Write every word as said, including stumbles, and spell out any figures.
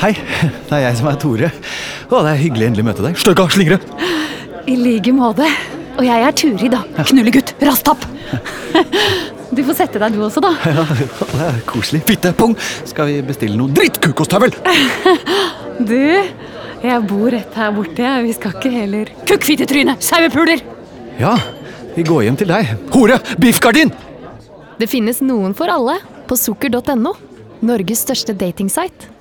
Hei, det er jeg som er Tore. Å, det er hyggelig endelig å møte deg. Støkka, slingre! I like måte. Og jeg er Turi da. Knullegutt, rastapp. Du får sette deg du også da. Ja, det er koselig. Fitte, pung! Skal vi bestille noe drittkukostøvel? Du, jeg bor rett her borte. Vi skal ikke heller. Kukkfittetryne, sauepuler! Ja, vi går hjem til deg. Hore, biffgardin! Det finnes noen for alle på sukker punktum no, Norges største datingsite.